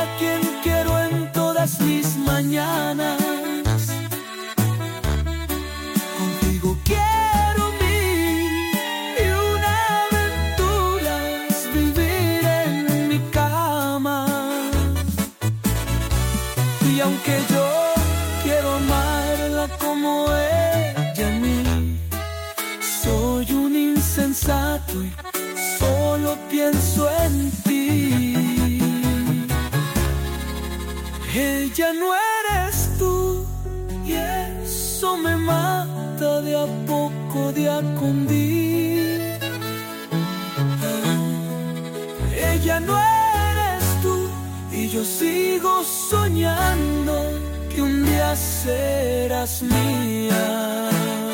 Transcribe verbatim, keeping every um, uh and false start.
a quien quiero en todas mis mañanas. Contigo quiero mil y una aventuras, vivir en mi cama. Y aunque yo quiero amarla como ella a mí, soy un insensato y solo pienso en ti. Ella no eres tú y eso me mata de a poco, de a condí. Ella no eres tú y yo sigo soñando que un día serás mía.